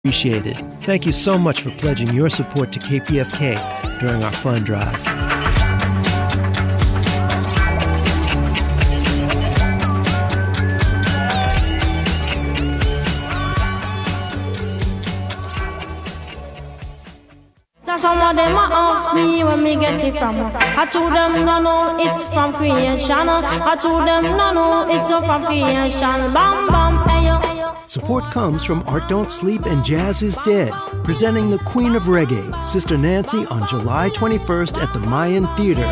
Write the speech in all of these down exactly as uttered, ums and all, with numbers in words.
Appreciated. Thank you so much for pledging your support to K P F K during our fund drive. Some of them ask me where me get it from. I told them no, no, it's from creation. I told them no, no, it's from creation. Bam, bam, ayo. Support comes from Art Don't Sleep and Jazz is Dead, presenting the Queen of Reggae, Sister Nancy, on July twenty-first at the Mayan Theater.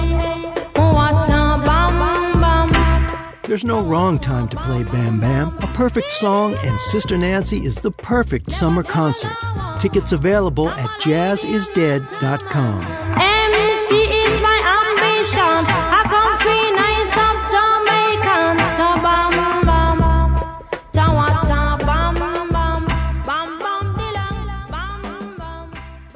There's no wrong time to play Bam Bam, a perfect song, and Sister Nancy is the perfect summer concert. Tickets available at jazz is dead dot com. M C is my ambition. I come free nice of Jamaican. So bam bam, tawata bam bam, bam bam dilang, bam bam,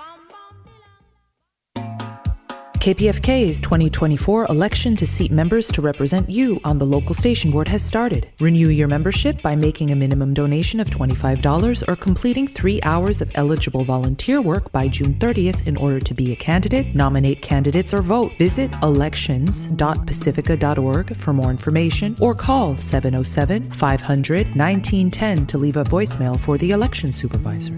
bam bam. K P F K's twenty twenty-four election to seat members to represent you on the local station board has started. Renew your membership by making a minimum donation of twenty-five dollars or completing three hours of eligible volunteer work by June thirtieth in order to be a candidate, nominate candidates, or vote. Visit elections dot pacifica dot org for more information or call seven oh seven, five hundred, nineteen ten to leave a voicemail for the election supervisor.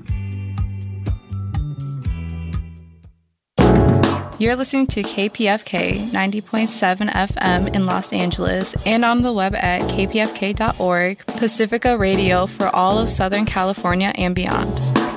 You're listening to K P F K ninety point seven F M in Los Angeles and on the web at k p f k dot org, Pacifica Radio for all of Southern California and beyond.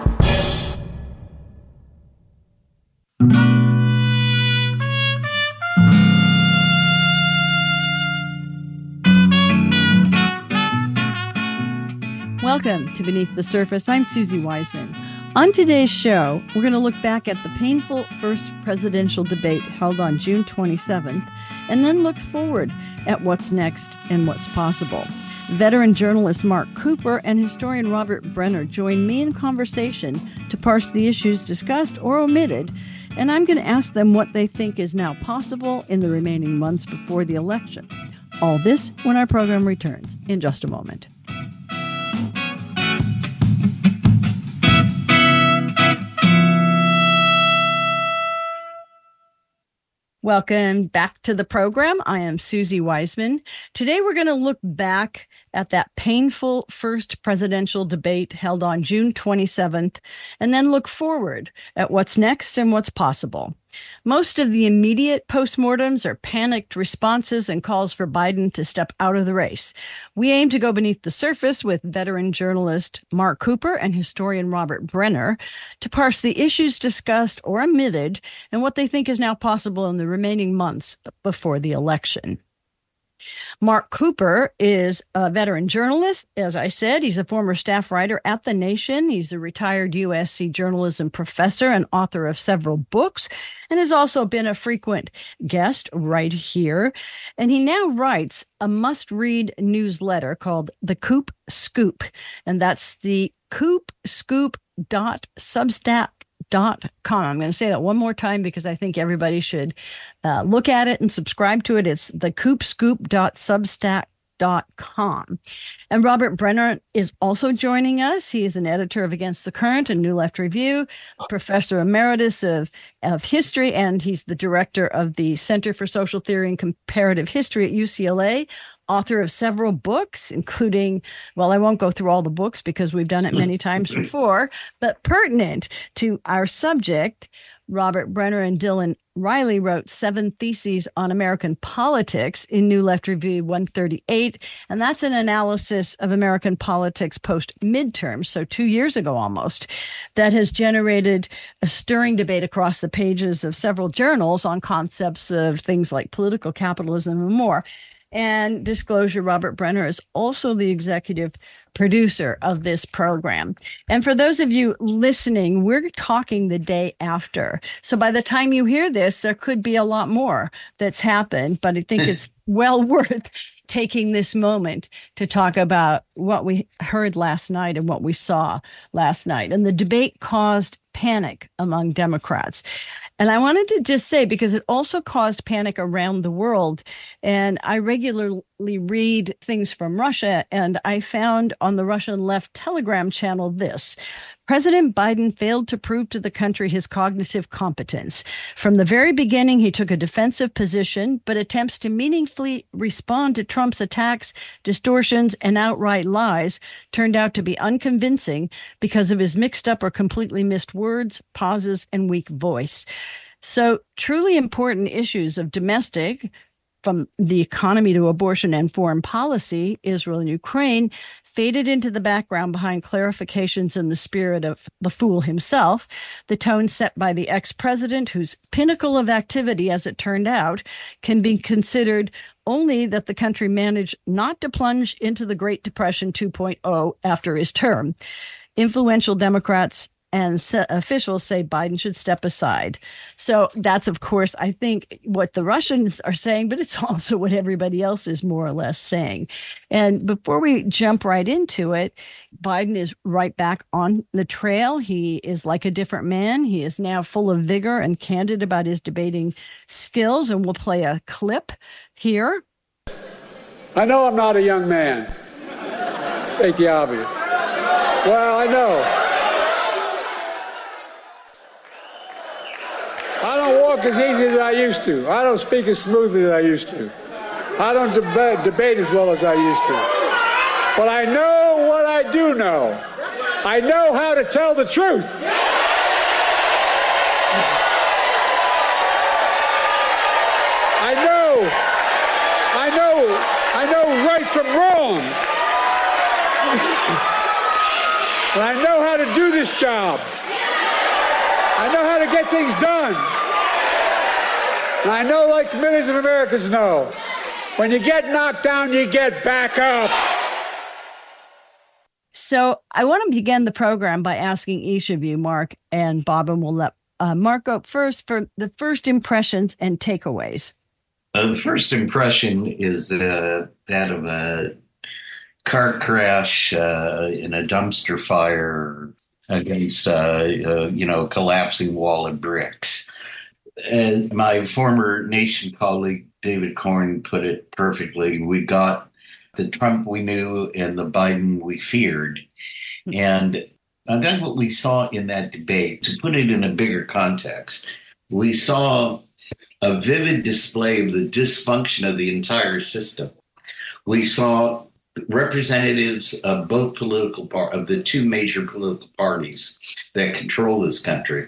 Welcome to Beneath the Surface. I'm Susie Wiseman. On today's show, we're going to look back at the painful first presidential debate held on June twenty-seventh, and then look forward at what's next and what's possible. Veteran journalist Mark Cooper and historian Robert Brenner join me in conversation to parse the issues discussed or omitted, and I'm going to ask them what they think is now possible in the remaining months before the election. All this when our program returns in just a moment. Welcome back to the program. I am Susie Wiseman. Today we're going to look back at that painful first presidential debate held on June twenty-seventh, and then look forward at what's next and what's possible. Most of the immediate postmortems are panicked responses and calls for Biden to step out of the race. We aim to go beneath the surface with veteran journalist Mark Cooper and historian Robert Brenner to parse the issues discussed or omitted and what they think is now possible in the remaining months before the election. Mark Cooper is a veteran journalist. As I said, he's a former staff writer at The Nation. He's a retired U S C journalism professor and author of several books, and has also been a frequent guest right here. And he now writes a must-read newsletter called The Coop Scoop, and that's the coop scoop dot substack dot com. I'm going to say that one more time because I think everybody should uh, look at it and subscribe to it. It's the coop scoop dot substack dot com. And Robert Brenner is also joining us. He is an editor of Against the Current and New Left Review, a professor emeritus of, of history, and he's the director of the Center for Social Theory and Comparative History at U C L A, author of several books, including, well, I won't go through all the books because we've done it many times before, but pertinent to our subject, Robert Brenner and Dylan Riley wrote seven theses on American politics in New Left Review one thirty-eight, and that's an analysis of American politics post-midterm, so two years ago almost, that has generated a stirring debate across the pages of several journals on concepts of things like political capitalism and more. And disclosure, Robert Brenner is also the executive producer of this program. And for those of you listening, we're talking the day after. So by the time you hear this, there could be a lot more that's happened, but I think it's well worth taking this moment to talk about what we heard last night and what we saw last night. And the debate caused panic among Democrats. And I wanted to just say, because it also caused panic around the world, and I regularly read things from Russia, and I found on the Russian left Telegram channel this: President Biden failed to prove to the country his cognitive competence. From the very beginning, he took a defensive position, but attempts to meaningfully respond to Trump's attacks, distortions, and outright lies turned out to be unconvincing because of his mixed up or completely missed words, pauses, and weak voice. So truly important issues of domestic, from the economy to abortion and foreign policy, Israel and Ukraine, faded into the background behind clarifications in the spirit of the fool himself, the tone set by the ex-president, whose pinnacle of activity, as it turned out, can be considered only that the country managed not to plunge into the Great Depression two point oh after his term. Influential Democrats and officials say Biden should step aside. So that's, of course, I think what the Russians are saying, but it's also what everybody else is more or less saying. And before we jump right into it, Biden is right back on the trail. He is like a different man. He is now full of vigor and candid about his debating skills. And we'll play a clip here. I know I'm not a young man. State the obvious. Well, I know. I don't walk as easy as I used to. I don't speak as smoothly as I used to. I don't deba- debate as well as I used to. But I know what I do know. I know how to tell the truth. I know, I know, I know right from wrong. And I know how to do this job. I know how to get things done. And I know, like millions of Americans know, when you get knocked down, you get back up. So I want to begin the program by asking each of you, Mark and Bob, and we'll let uh, Mark go first for the first impressions and takeaways. Uh, the first impression is uh, that of a car crash uh, in a dumpster fire against, uh, uh, you know, a collapsing wall of bricks. And my former Nation colleague, David Corn, put it perfectly. We got the Trump we knew and the Biden we feared. And then what we saw in that debate, to put it in a bigger context, we saw a vivid display of the dysfunction of the entire system. We saw representatives of both political par- of the two major political parties that control this country.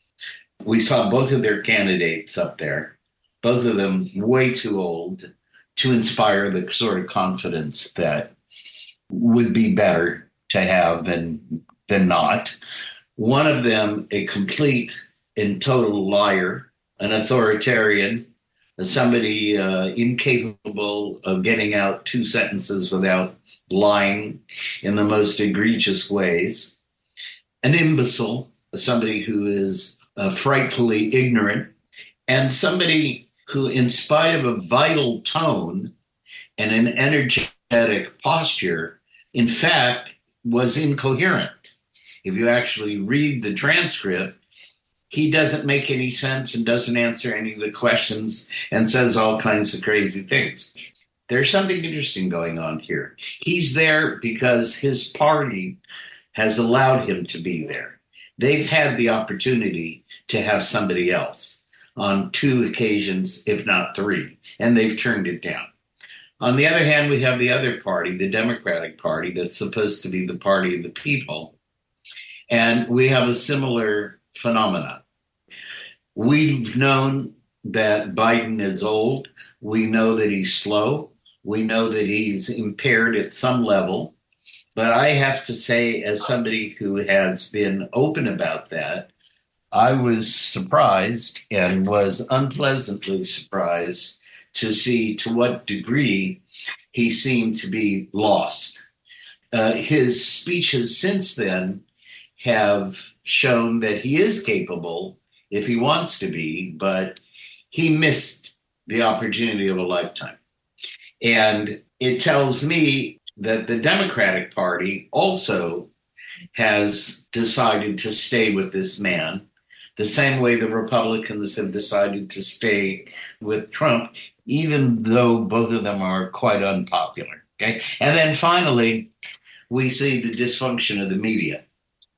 We saw both of their candidates up there, both of them way too old to inspire the sort of confidence that would be better to have than than not. One of them, a complete and total liar, an authoritarian, somebody uh, incapable of getting out two sentences without lying in the most egregious ways, an imbecile, somebody who is uh, frightfully ignorant, and somebody who, in spite of a vital tone and an energetic posture, in fact, was incoherent. If you actually read the transcript, he doesn't make any sense and doesn't answer any of the questions and says all kinds of crazy things. There's something interesting going on here. He's there because his party has allowed him to be there. They've had the opportunity to have somebody else on two occasions, if not three, and they've turned it down. On the other hand, we have the other party, the Democratic Party, that's supposed to be the party of the people. And we have a similar phenomenon. We've known that Biden is old. We know that he's slow. We know that he's impaired at some level. But I have to say, as somebody who has been open about that, I was surprised and was unpleasantly surprised to see to what degree he seemed to be lost. Uh, his speeches since then have shown that he is capable if he wants to be, but he missed the opportunity of a lifetime. And it tells me that the Democratic Party also has decided to stay with this man, the same way the Republicans have decided to stay with Trump, even though both of them are quite unpopular. Okay. And then finally, we see the dysfunction of the media.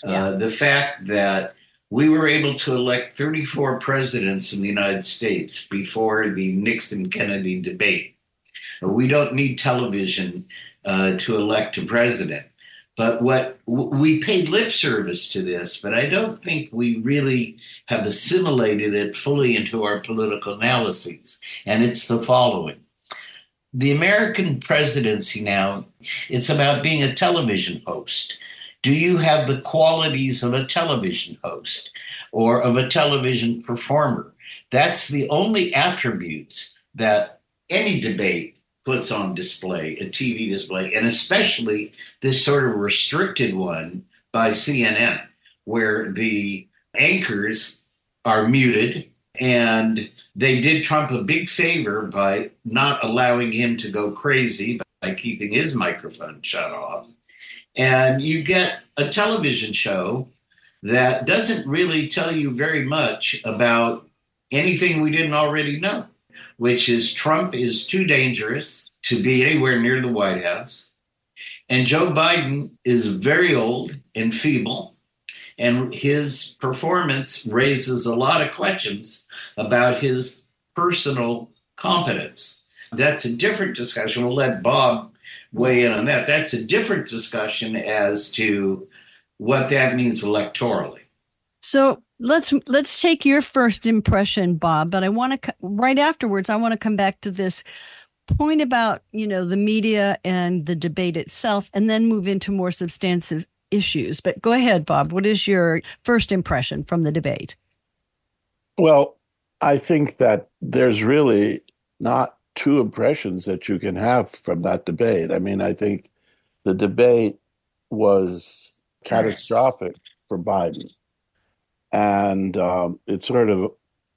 Yeah. Uh, the fact that we were able to elect thirty-four presidents in the United States before the Nixon-Kennedy debate. We don't need television uh, to elect a president. But what we paid lip service to this, but I don't think we really have assimilated it fully into our political analyses. And it's the following. The American presidency now, it's about being a television host. Do you have the qualities of a television host or of a television performer? That's the only attributes that any debate puts on display, a T V display, and especially this sort of restricted one by C N N, where the anchors are muted, and they did Trump a big favor by not allowing him to go crazy by keeping his microphone shut off. And you get a television show that doesn't really tell you very much about anything we didn't already know, which is Trump is too dangerous to be anywhere near the White House. And Joe Biden is very old and feeble, and his performance raises a lot of questions about his personal competence. That's a different discussion. We'll let Bob weigh in on that. That's a different discussion as to what that means electorally. So let's let's take your first impression, Bob. But I want to right afterwards. I want to come back to this point about, you know, the media and the debate itself, and then move into more substantive issues. But go ahead, Bob. What is your first impression from the debate? Well, I think that there's really not two impressions that you can have from that debate. I mean, I think the debate was catastrophic for Biden. And um, it sort of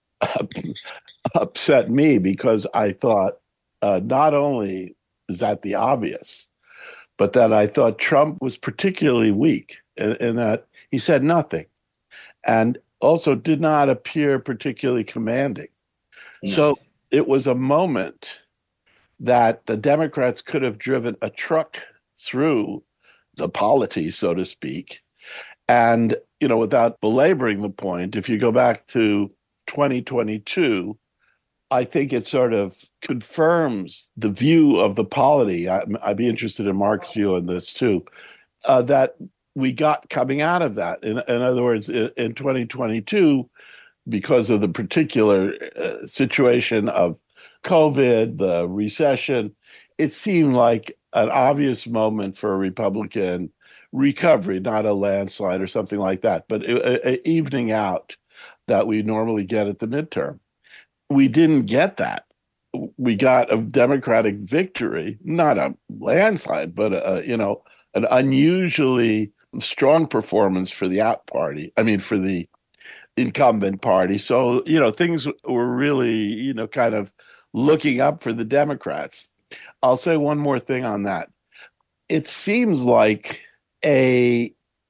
upset me because I thought uh, not only is that the obvious, but that I thought Trump was particularly weak in, in that he said nothing and also did not appear particularly commanding. No. So it was a moment that the Democrats could have driven a truck through the polity, so to speak. And, you know, without belaboring the point, if you go back to twenty twenty-two, I think it sort of confirms the view of the polity. I, I'd be interested in Mark's view on this too, uh, that we got coming out of that. In, in other words, in, in twenty twenty-two, because of the particular uh, situation of COVID, the recession, it seemed like an obvious moment for a Republican recovery, not a landslide or something like that, but a, a evening out that we normally get at the midterm. We didn't get that. We got a Democratic victory, not a landslide, but a, you know, an unusually strong performance for the out party. I mean, for the incumbent party. So, you know, things were really, you know, kind of looking up for the Democrats. I'll say one more thing on that. It seems like a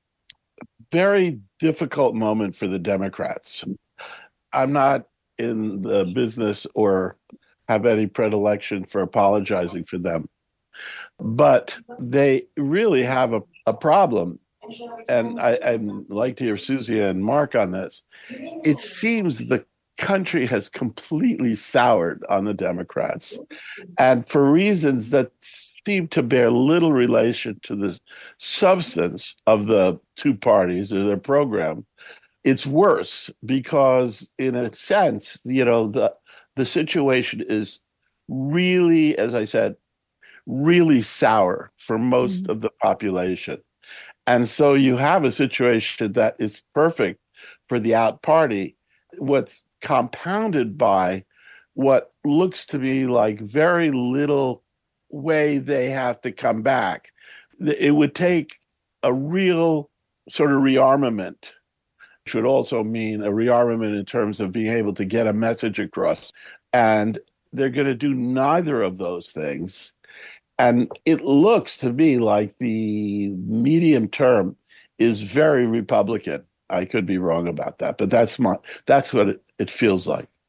very difficult moment for the Democrats. I'm not in the business or have any predilection for apologizing for them, but they really have a, a problem. And I, I'd like to hear Susie and Mark on this. It seems the country has completely soured on the Democrats, and for reasons that seem to bear little relation to the substance of the two parties or their program. It's worse because, in a sense, you know, the the situation is really, as I said, really sour for most mm-hmm. of the population. And so you have a situation that is perfect for the out party, what's compounded by what looks to be like very little way they have to come back. It would take a real sort of rearmament, which would also mean a rearmament in terms of being able to get a message across. And they're going to do neither of those things. And it looks to me like the medium term is very Republican. I could be wrong about that, but that's my that's what it, it feels like.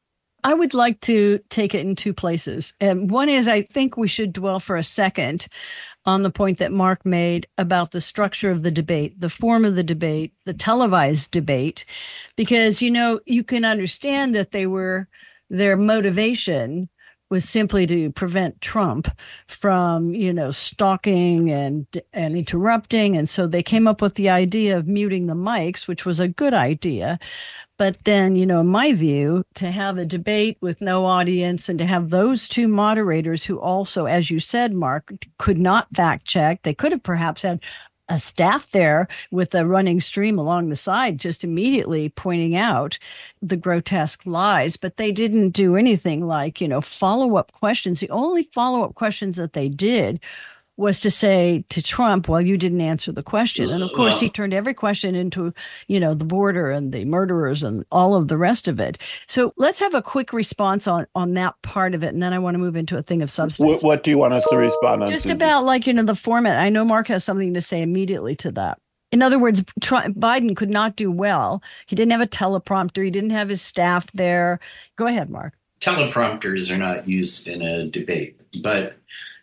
I would like to take it in two places. And one is, I think we should dwell for a second on the point that Mark made about the structure of the debate, the form of the debate, the televised debate, because, you know, you can understand that they were, their motivation was simply to prevent Trump from, you know, stalking and and interrupting. And so they came up with the idea of muting the mics, which was a good idea. But then, you know, in my view, to have a debate with no audience and to have those two moderators who also, as you said, Mark, could not fact check. They could have perhaps had a staff there with a running stream along the side, just immediately pointing out the grotesque lies. But they didn't do anything like, you know, follow-up questions. The only follow-up questions that they did was to say to Trump, well, you didn't answer the question. And of course, he turned every question into, you know, the border and the murderers and all of the rest of it. So let's have a quick response on, on that part of it. And then I want to move into a thing of substance. What, what do you want us to respond on? Just Susan? about like, you know, the format. I know Mark has something to say immediately to that. In other words, Trump, Biden could not do well. He didn't have a teleprompter. He didn't have his staff there. Go ahead, Mark. Teleprompters are not used in a debate, but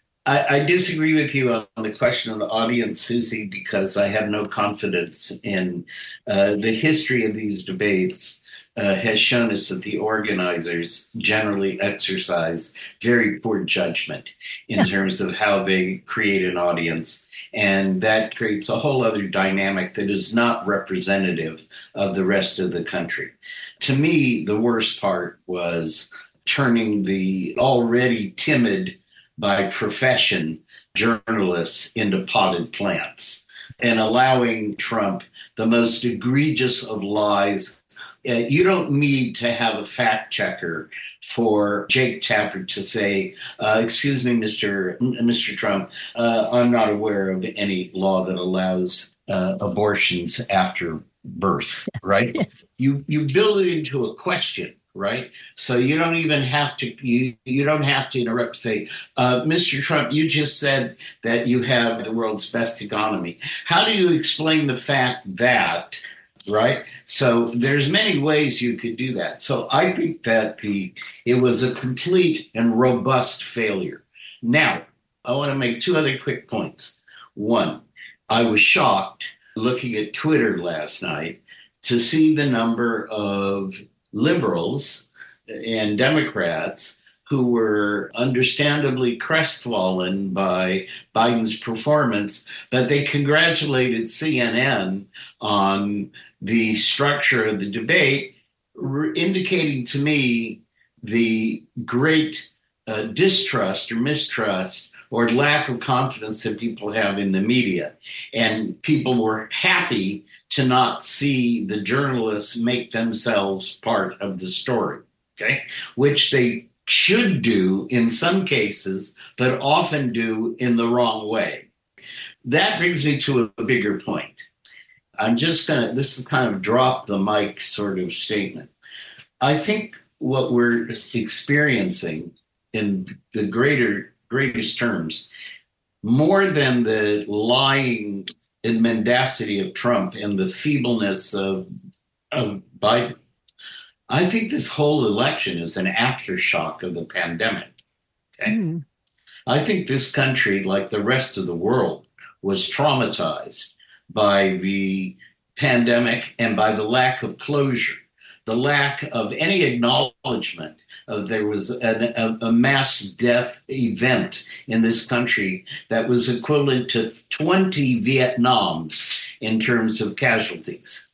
I, I disagree with you on the question of the audience, Susie, because I have no confidence in uh, the history of these debates. Uh, has shown us that the organizers generally exercise very poor judgment in yeah. terms of how they create an audience. And that creates a whole other dynamic that is not representative of the rest of the country. To me, the worst part was turning the already timid by profession journalists into potted plants and allowing Trump the most egregious of lies. Uh, you don't need to have a fact checker for Jake Tapper to say, uh, excuse me, Mister Mister Trump, uh, I'm not aware of any law that allows uh, abortions after birth, right? You you build it into a question. Right. So you don't even have to you, you don't have to interrupt, say, uh, Mister Trump, you just said that you have the world's best economy. How do you explain the fact that? Right. So there's many ways you could do that. So I think that the it was a complete and robust failure. Now, I want to make two other quick points. One, I was shocked looking at Twitter last night to see the number of liberals and Democrats who were understandably crestfallen by Biden's performance, but they congratulated C N N on the structure of the debate, re- indicating to me the great uh, distrust or mistrust or lack of confidence that people have in the media. And people were happy to not see the journalists make themselves part of the story, okay? Which they should do in some cases, but often do in the wrong way. That brings me to a bigger point. I'm just gonna, this is kind of drop the mic sort of statement. I think what we're experiencing in the greater, greatest terms, more than the lying and mendacity of Trump and the feebleness of, of Biden, I think this whole election is an aftershock of the pandemic. Okay, mm. I think this country, like the rest of the world, was traumatized by the pandemic and by the lack of closure, the lack of any acknowledgement of there was an, a, a mass death event in this country that was equivalent to twenty Vietnams in terms of casualties.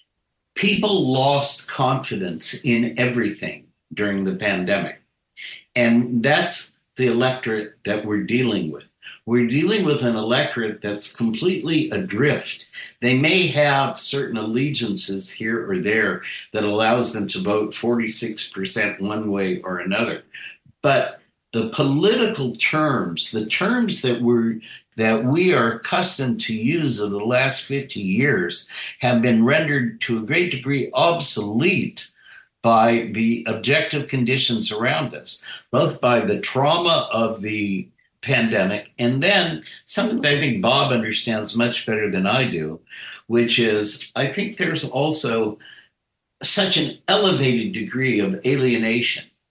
People lost confidence in everything during the pandemic. And that's the electorate that we're dealing with. We're dealing with an electorate that's completely adrift. They may have certain allegiances here or there that allows them to vote forty-six percent one way or another. But the political terms, the terms that we're that we are accustomed to use over the last fifty years have been rendered to a great degree obsolete by the objective conditions around us, both by the trauma of the pandemic and then something that I think Bob understands much better than I do, which is I think there's also such an elevated degree of alienation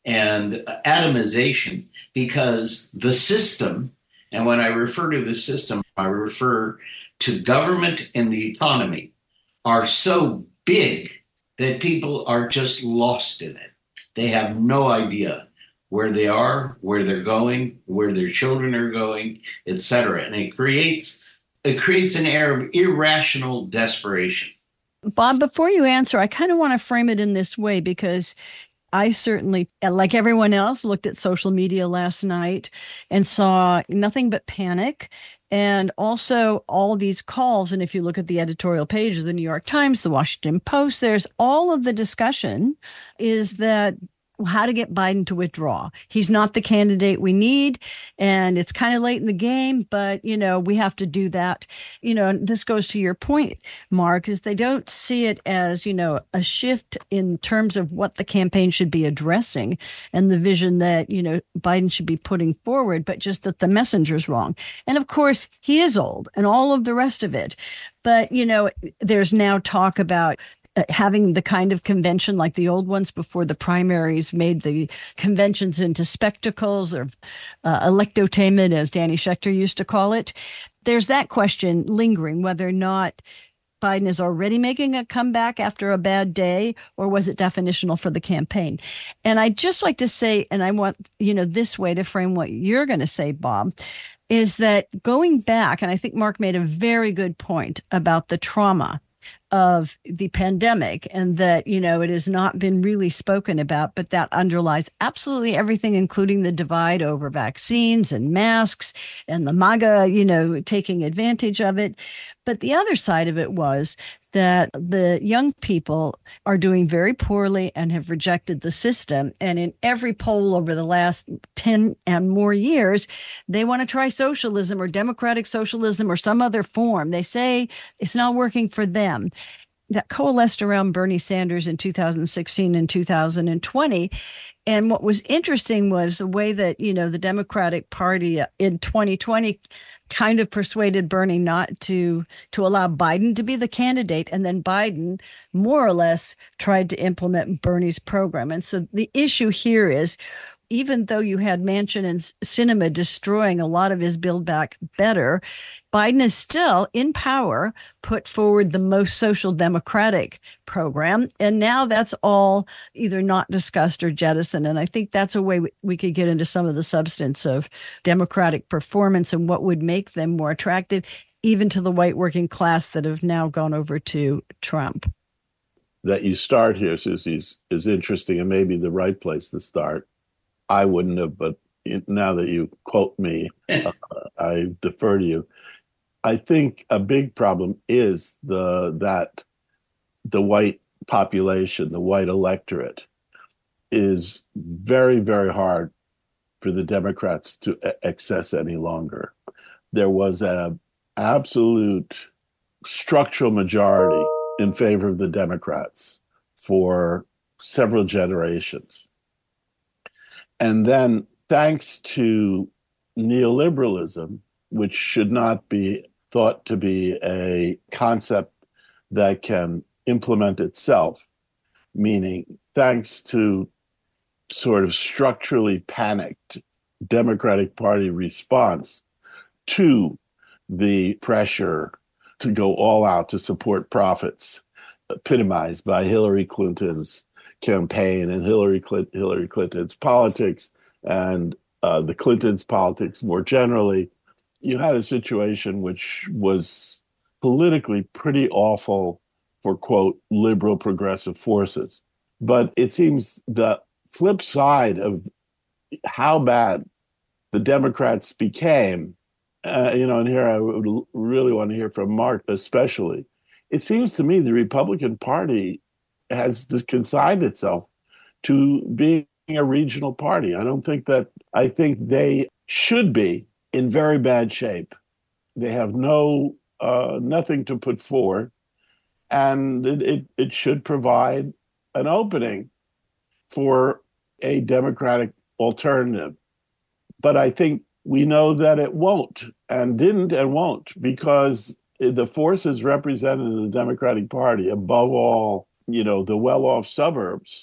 and atomization, because the system, and when I refer to the system, I refer to government and the economy, are so big that people are just lost in it. They have no idea where they are, where they're going, where their children are going, et cetera. And it creates it creates an air of irrational desperation. Bob, before you answer, I kind of want to frame it in this way, because I certainly, like everyone else, looked at social media last night and saw nothing but panic, and also all these calls. And if you look at the editorial page of the New York Times, the Washington Post, there's all of the discussion is that how to get Biden to withdraw. He's not the candidate we need, and it's kind of late in the game, but, you know, we have to do that. You know, and this goes to your point, Mark, is they don't see it as, you know, a shift in terms of what the campaign should be addressing and the vision that, you know, Biden should be putting forward, but just that the messenger's wrong. And of course, he is old and all of the rest of it. But, you know, there's now talk about having the kind of convention like the old ones before the primaries made the conventions into spectacles, or uh, electotainment, as Danny Schechter used to call it. There's that question lingering, whether or not Biden is already making a comeback after a bad day, or was it definitional for the campaign? And I'd just like to say, and I want, you know, this way to frame what you're going to say, Bob, is that going back, and I think Mark made a very good point about the trauma of the pandemic, and that, you know, it has not been really spoken about, but that underlies absolutely everything, including the divide over vaccines and masks and the MAGA, you know, taking advantage of it. But the other side of it was that the young people are doing very poorly and have rejected the system. And in every poll over the last ten and more years, they want to try socialism or democratic socialism or some other form. They say it's not working for them. That coalesced around Bernie Sanders in two thousand sixteen and two thousand twenty. And what was interesting was the way that, you know, the Democratic Party in twenty twenty kind of persuaded Bernie not to to allow Biden to be the candidate. And then Biden more or less tried to implement Bernie's program. And so the issue here is, even though you had Manchin and Sinema destroying a lot of his Build Back Better, Biden is still in power, put forward the most social democratic program. And now that's all either not discussed or jettisoned. And I think that's a way we, we could get into some of the substance of democratic performance and what would make them more attractive, even to the white working class that have now gone over to Trump. That you start here, Susie, is, is interesting, and maybe the right place to start. I wouldn't have, but now that you quote me, uh, I defer to you. I think a big problem is the that the white population, the white electorate, is very, very hard for the Democrats to access any longer. There was an absolute structural majority in favor of the Democrats for several generations. And then, thanks to neoliberalism, which should not be thought to be a concept that can implement itself, meaning thanks to sort of structurally panicked Democratic Party response to the pressure to go all out to support profits, epitomized by Hillary Clinton's campaign and Hillary Clinton, Hillary Clinton's politics and uh, the Clintons' politics more generally, you had a situation which was politically pretty awful for, quote, liberal progressive forces. But it seems the flip side of how bad the Democrats became, uh, you know, and here I would really want to hear from Mark especially. It seems to me the Republican Party has consigned itself to being a regional party. I don't think that, I think they should be in very bad shape. They have no, uh, nothing to put forward, and it, it, it should provide an opening for a Democratic alternative. But I think we know that it won't, and didn't and won't, because the forces represented in the Democratic Party, above all, you know, the well-off suburbs,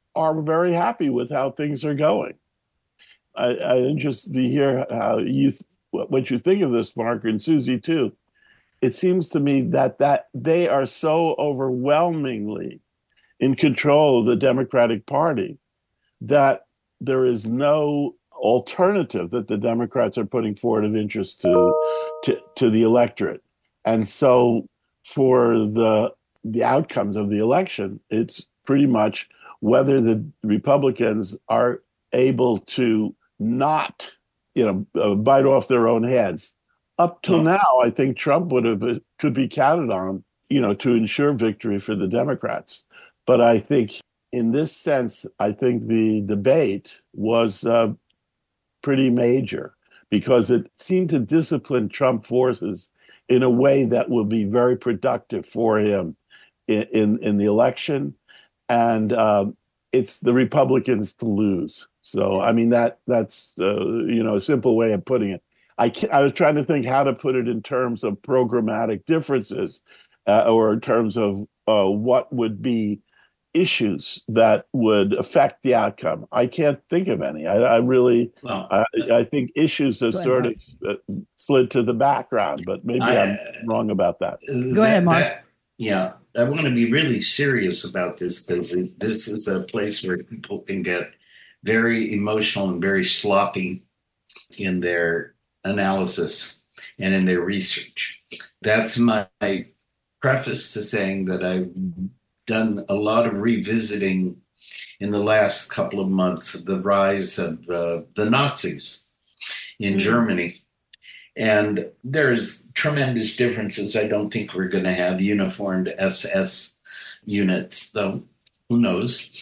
are very happy with how things are going. I, I'm interested to hear how you th- what you think of this, Mark, and Susie too. It seems to me that that they are so overwhelmingly in control of the Democratic Party that there is no alternative that the Democrats are putting forward of interest to to, to the electorate. And so for the the outcomes of the election, it's pretty much whether the Republicans are able to not, you know, uh, bite off their own heads. Up till now, I think Trump would have uh, could be counted on, you know, to ensure victory for the Democrats. But I think in this sense, I think the debate was uh, pretty major because it seemed to discipline Trump forces in a way that will be very productive for him in, in, in the election. And um, it's the Republicans to lose. So, I mean, that that's, uh, you know, a simple way of putting it. I, can't, I was trying to think how to put it in terms of programmatic differences uh, or in terms of uh, what would be issues that would affect the outcome. I can't think of any. I, I really, well, I, I think issues have sort of uh, slid to the background, but maybe I, am wrong about that. Go that, ahead, Mark. That, yeah, I want to be really serious about this because this is a place where people can get very emotional and very sloppy in their analysis and in their research. That's my preface to saying that I've done a lot of revisiting in the last couple of months of the rise of uh, the Nazis in mm. Germany. And there's tremendous differences. I don't think we're going to have uniformed S S units, though who knows?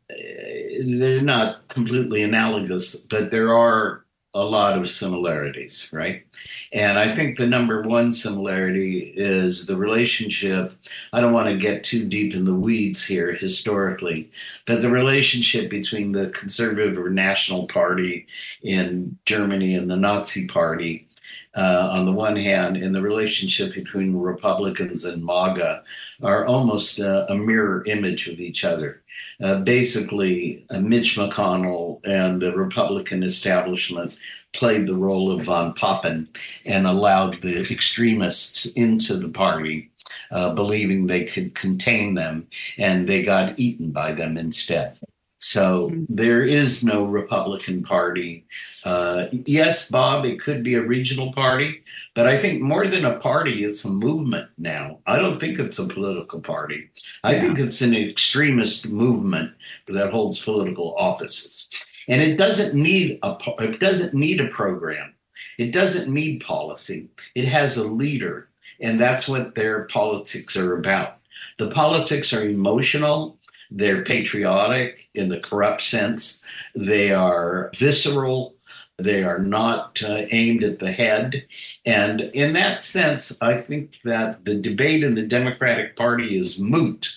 They're not completely analogous, but there are a lot of similarities, right? And I think the number one similarity is the relationship. I don't want to get too deep in the weeds here historically, but the relationship between the Conservative or National Party in Germany and the Nazi Party uh, on the one hand, and the relationship between Republicans and MAGA are almost uh, a mirror image of each other. Uh, basically, uh, Mitch McConnell and the Republican establishment played the role of von Papen and allowed the extremists into the party, uh, believing they could contain them, and they got eaten by them instead. So there is no Republican Party. Uh, yes, Bob, it could be a regional party, but I think more than a party, it's a movement now. I don't think it's a political party. I yeah. think it's an extremist movement that holds political offices. And it doesn't need a it doesn't need a program. It doesn't need policy. It has a leader, and that's what their politics are about. The politics are emotional. They're patriotic in the corrupt sense. They are visceral. They are not uh, aimed at the head. And in that sense, I think that the debate in the Democratic Party is moot.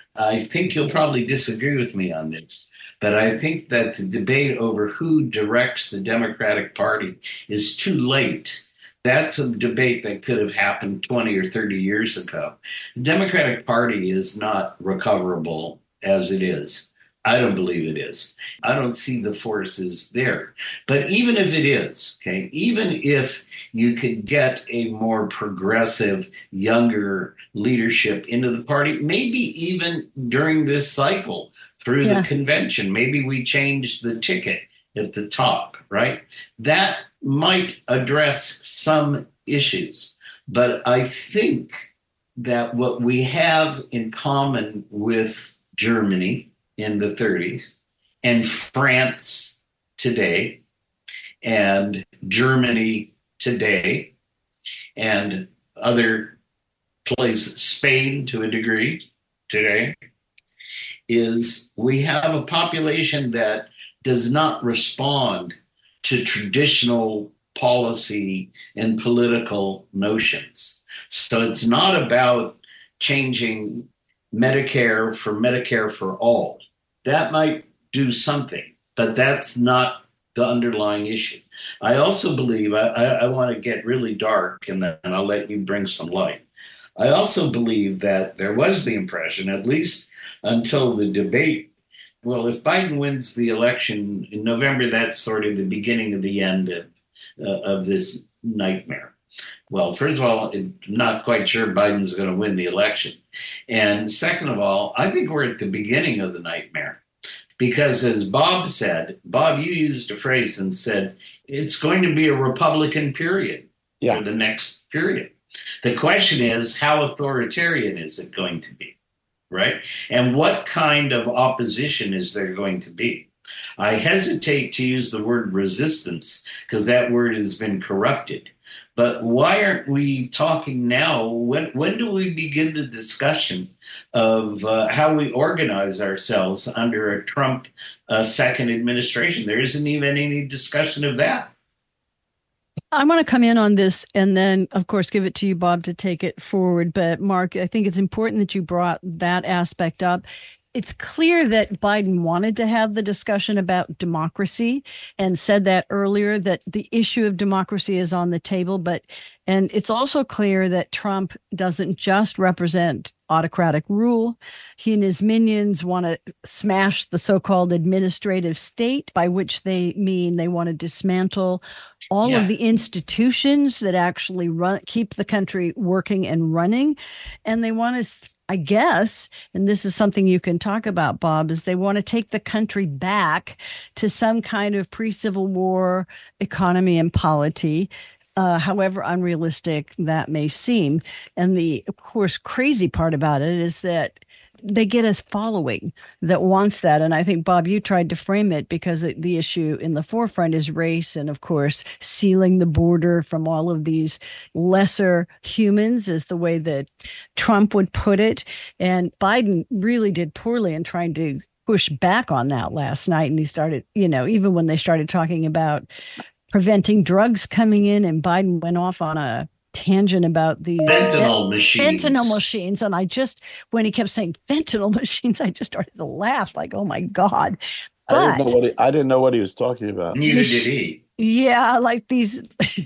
I think you'll probably disagree with me on this, but I think that the debate over who directs the Democratic Party is too late. That's a debate that could have happened twenty or thirty years ago. The Democratic Party is not recoverable as it is. I don't believe it is. I don't see the forces there. But even if it is, okay, even if you could get a more progressive, younger leadership into the party, maybe even during this cycle through yeah. the convention, maybe we change the ticket at the top, right? That might address some issues. But I think that what we have in common with Germany in the thirties and France today and Germany today and other places, Spain to a degree today, is we have a population that does not respond to traditional policy and political notions. So it's not about changing Medicare for Medicare for all. That might do something, but that's not the underlying issue. I also believe, I, I, I want to get really dark, and then I'll let you bring some light. I also believe that there was the impression, at least until the debate Well, if Biden wins the election in November, that's sort of the beginning of the end of, uh, of this nightmare. Well, first of all, I'm not quite sure Biden's going to win the election. And second of all, I think we're at the beginning of the nightmare. Because as Bob said, Bob, you used a phrase and said, it's going to be a Republican period yeah. for the next period. The question is, how authoritarian is it going to be, right? And what kind of opposition is there going to be? I hesitate to use the word resistance because that word has been corrupted. But why aren't we talking now? When when do we begin the discussion of uh, how we organize ourselves under a Trump uh, second administration? There isn't even any discussion of that. I want to come in on this and then, of course, give it to you, Bob, to take it forward. But Mark, I think it's important that you brought that aspect up. It's clear that Biden wanted to have the discussion about democracy and said that earlier, that the issue of democracy is on the table. But and it's also clear that Trump doesn't just represent autocratic rule. He and his minions want to smash the so-called administrative state, by which they mean they want to dismantle all yeah. of the institutions that actually run, keep the country working and running. And they want to, I guess, and this is something you can talk about, Bob, is they want to take the country back to some kind of pre-Civil War economy and polity, uh, however unrealistic that may seem. And the, of course, crazy part about it is that they get a following that wants that. And I think, Bob, you tried to frame it because the issue in the forefront is race and, of course, sealing the border from all of these lesser humans is the way that Trump would put it. And Biden really did poorly in trying to push back on that last night. And he started, you know, even when they started talking about preventing drugs coming in, and Biden went off on a tangent about the fentanyl machines. Fentanyl machines. And I just, when he kept saying fentanyl machines, I just started to laugh like, oh my God. But, I, didn't know what he, I didn't know what he was talking about. Neither did he. Yeah, like these,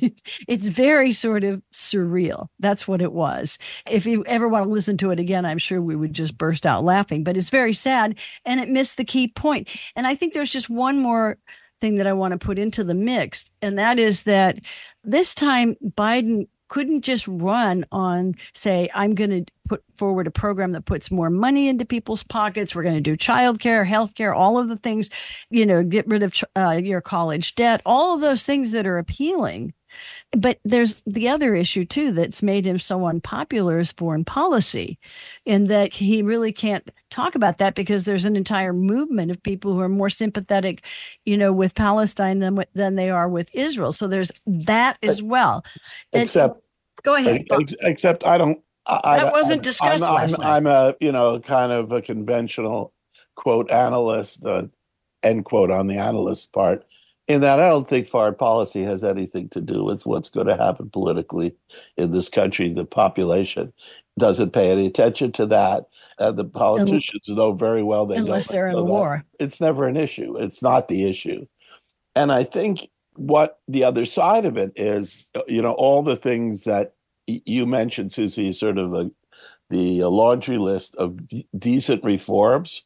it's very sort of surreal. That's what it was. If you ever want to listen to it again, I'm sure we would just burst out laughing, but it's very sad and it missed the key point. And I think there's just one more thing that I want to put into the mix, and that is that this time Biden couldn't just run on, say, I'm going to put forward a program that puts more money into people's pockets. We're going to do childcare, healthcare, all of the things, you know, get rid of uh, your college debt, all of those things that are appealing. But there's the other issue, too, that's made him so unpopular is foreign policy, in that he really can't talk about that because there's an entire movement of people who are more sympathetic, you know, with Palestine than than they are with Israel. So there's that as well. Except, and, go ahead. Ex- except I don't. I, that I, wasn't discussed I'm, last I'm, night. I'm a, you know, kind of a conventional quote analyst, uh, end quote on the analyst part. In that, I don't think foreign policy has anything to do with what's going to happen politically in this country. The population doesn't pay any attention to that. And the politicians know very well they unless don't they're in a that. war. It's never an issue. It's not the issue. And I think what the other side of it is, you know, all the things that you mentioned, Susie, sort of a, the laundry list of d- decent reforms.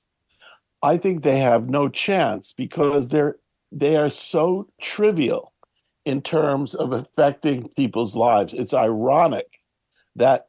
I think they have no chance because they're They are so trivial in terms of affecting people's lives. It's ironic that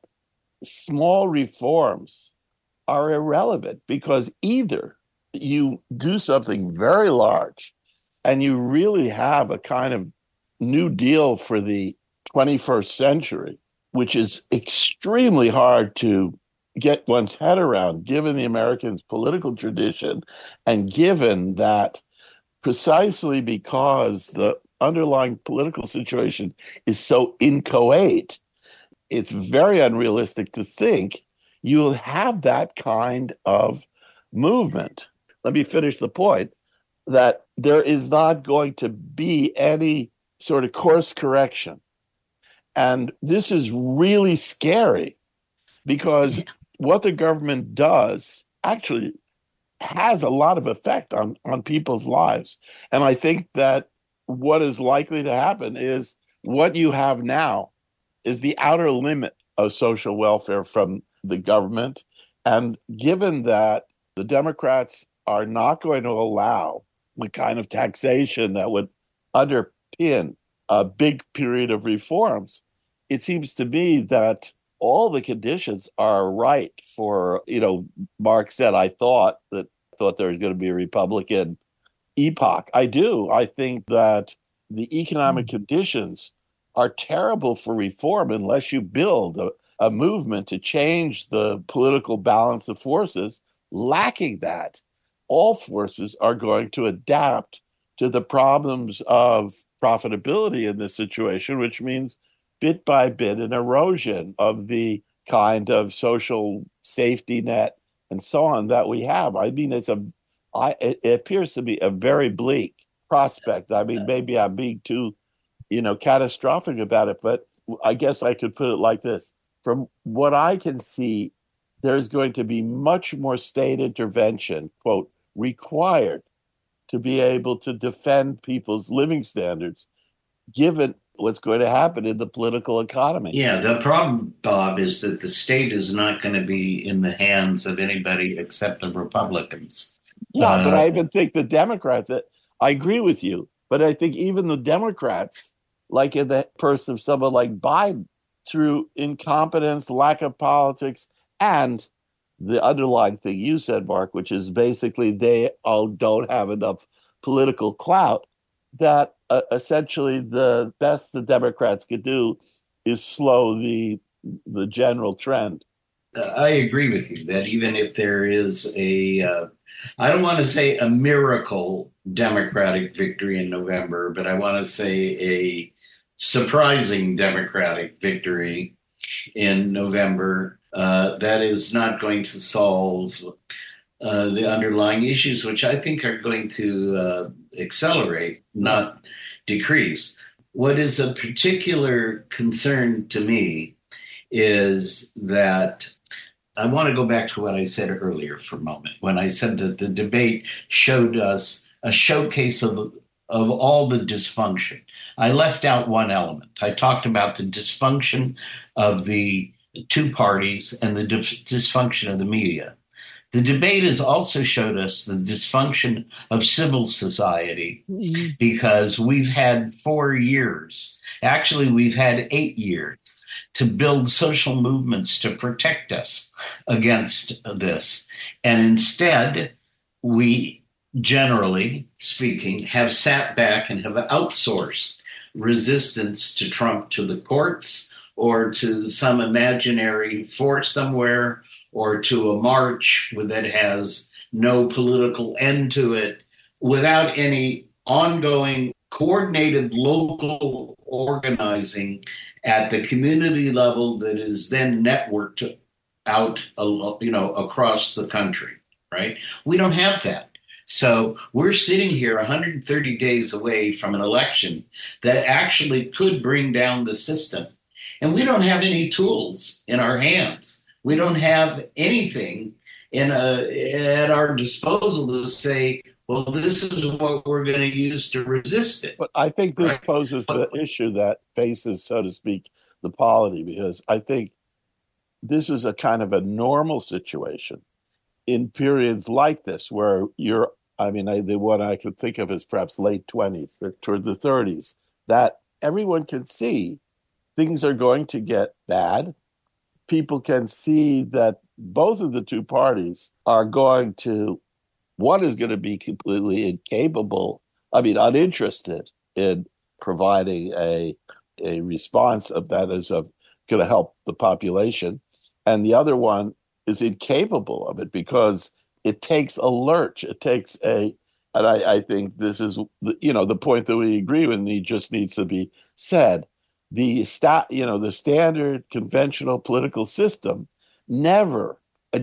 small reforms are irrelevant because either you do something very large and you really have a kind of new deal for the twenty-first century, which is extremely hard to get one's head around, given the Americans' political tradition and given that precisely because the underlying political situation is so inchoate, it's very unrealistic to think you'll have that kind of movement. Let me finish the point that there is not going to be any sort of course correction. And this is really scary because yeah. what the government does actually has a lot of effect on, on people's lives. And I think that what is likely to happen is what you have now is the outer limit of social welfare from the government. And given that the Democrats are not going to allow the kind of taxation that would underpin a big period of reforms, it seems to me that all the conditions are right for, you know, Mark said, I thought that thought there was going to be a Republican epoch. I do. I think that the economic mm-hmm. conditions are terrible for reform unless you build a, a movement to change the political balance of forces. Lacking that, all forces are going to adapt to the problems of profitability in this situation, which means bit by bit an erosion of the kind of social safety net and so on that we have. I mean, it's a, I, it, it appears to be a very bleak prospect. I mean, maybe I'm being too, you know, catastrophic about it, but I guess I could put it like this. From what I can see, there's going to be much more state intervention, quote, required to be able to defend people's living standards, given what's going to happen in the political economy. Yeah, the problem, Bob, is that the state is not going to be in the hands of anybody except the Republicans. Yeah, uh, but I even think the Democrats, that I agree with you, but I think even the Democrats, like in the person of someone like Biden, through incompetence, lack of politics, and the underlying thing you said, Mark, which is basically they all don't have enough political clout, that uh, essentially the best the Democrats could do is slow the the general trend. Uh, I agree with you that even if there is a, uh, I don't want to say a miracle Democratic victory in November, but I want to say a surprising Democratic victory in November, uh, that is not going to solve uh, the underlying issues, which I think are going to uh, accelerate, not decrease. What is a particular concern to me is that I want to go back to what I said earlier for a moment, when I said that the debate showed us a showcase of of all the dysfunction. I left out one element. I talked about the dysfunction of the two parties and the dis- dysfunction of the media. The debate has also showed us the dysfunction of civil society, mm-hmm. because we've had four years, actually we've had eight years to build social movements to protect us against this. And instead, we generally speaking, have sat back and have outsourced resistance to Trump to the courts or to some imaginary force somewhere or to a march that has no political end to it without any ongoing coordinated local organizing at the community level that is then networked out, you know, across the country, right? We don't have that. So we're sitting here one hundred thirty days away from an election that actually could bring down the system. And we don't have any tools in our hands. We don't have anything in a, at our disposal to say, well, this is what we're going to use to resist it. But I think this right? poses the issue that faces, so to speak, the polity, because I think this is a kind of a normal situation in periods like this, where you're, I mean, I, the one I could think of is perhaps late twenties, toward the thirties, that everyone can see things are going to get bad. People can see that both of the two parties are going to, one is going to be completely incapable, I mean, uninterested in providing a, a response of that is of going to help the population. And the other one is incapable of it because it takes a lurch. It takes a, and I, I think this is, the, you know, the point that we agree with, and he just needs to be said. The sta- you know, the standard conventional political system never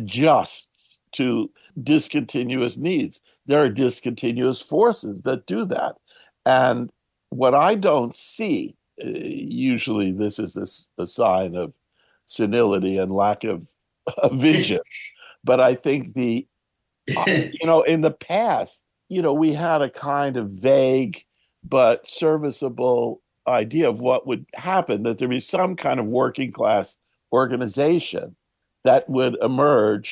adjusts to discontinuous needs. There are discontinuous forces that do that. And what I don't see, uh, usually this is a, a sign of senility and lack of uh, vision. But I think the, uh, you know, in the past, you know, we had a kind of vague but serviceable idea of what would happen, that there'd be some kind of working class organization that would emerge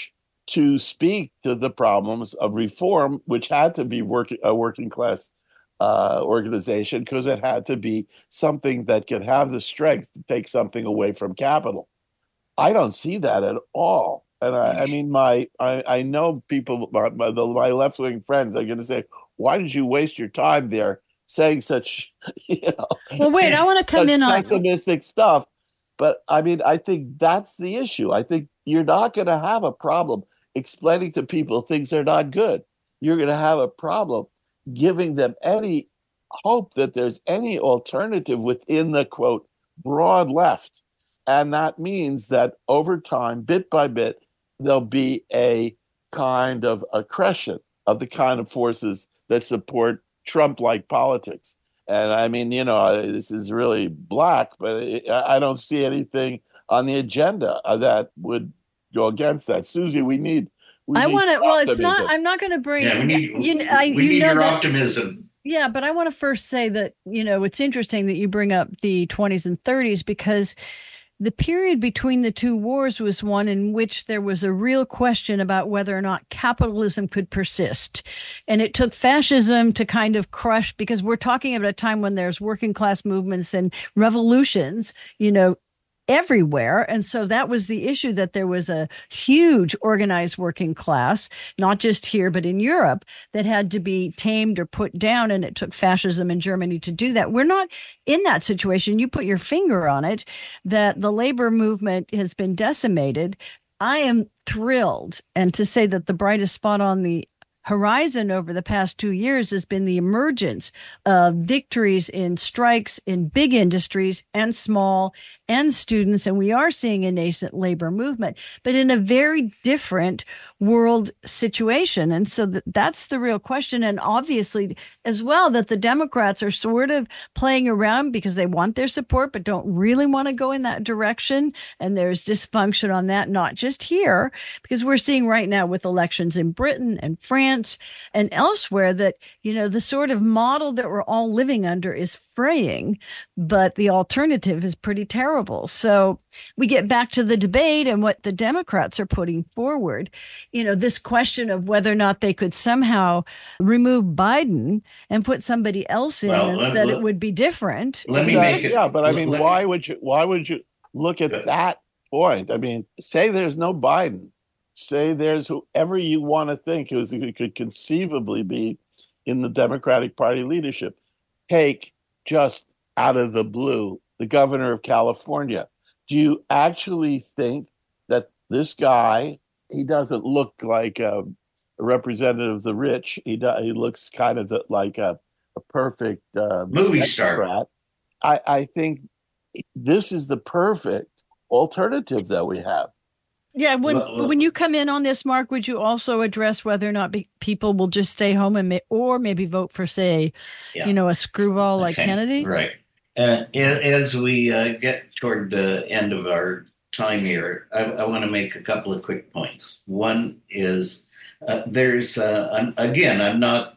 to speak to the problems of reform, which had to be work, a working class uh, organization because it had to be something that could have the strength to take something away from capital. I don't see that at all. And I, I mean, my I, I know people, my, my, my left-wing friends are going to say, why did you waste your time there saying such, you know, well, wait, I want to come in on pessimistic stuff. But I mean, I think that's the issue. I think you're not going to have a problem explaining to people things are not good. You're going to have a problem giving them any hope that there's any alternative within the, quote, broad left. And that means that over time, bit by bit, there'll be a kind of accretion of the kind of forces that support Trump-like politics. And I mean, you know, this is really black, but it, I don't see anything on the agenda that would go against that. Susie, we need. We I want to. Well, it's optimism. not. I'm not going to bring. Yeah, we need, you, I, we you need know your that, optimism. Yeah, but I want to first say that, you know, it's interesting that you bring up the twenties and thirties because the period between the two wars was one in which there was a real question about whether or not capitalism could persist. And it took fascism to kind of crush, because we're talking about a time when there's working class movements and revolutions, you know, everywhere. And so that was the issue, that there was a huge organized working class, not just here, but in Europe, that had to be tamed or put down. And it took fascism in Germany to do that. We're not in that situation. You put your finger on it, that the labor movement has been decimated. I am thrilled. And to say that the brightest spot on the horizon over the past two years has been the emergence of victories in strikes in big industries and small and students. And we are seeing a nascent labor movement, but in a very different world situation. And so th- that's the real question. And obviously as well, that the Democrats are sort of playing around because they want their support, but don't really want to go in that direction. And there's dysfunction on that, not just here, because we're seeing right now with elections in Britain and France and elsewhere that, you know, the sort of model that we're all living under is fraying, but the alternative is pretty terrible. So we get back to the debate and what the Democrats are putting forward, you know, this question of whether or not they could somehow remove Biden and put somebody else in, Well, and let- that let- it would be different. Let me Yeah, make it. yeah, but I mean, let- why would you? Why would you look at Good. that point? I mean, say there's no Biden. Say there's whoever you want to think is who could conceivably be in the Democratic Party leadership. Take just out of the blue the governor of California. Do you actually think that this guy? He doesn't look like a, a representative of the rich. He do, he looks kind of like a, a perfect uh, Movie star. Democrat. I, I think this is the perfect alternative that we have. Yeah, when Well, well- when you come in on this, Mark, would you also address whether or not be, people will just stay home and may, or maybe vote for, say, Yeah. you know, a screwball like Okay, Kennedy? Right. Uh, a- as we uh, get toward the end of our time here, I, I want to make a couple of quick points. One is uh, there's, uh, an, again, I'm not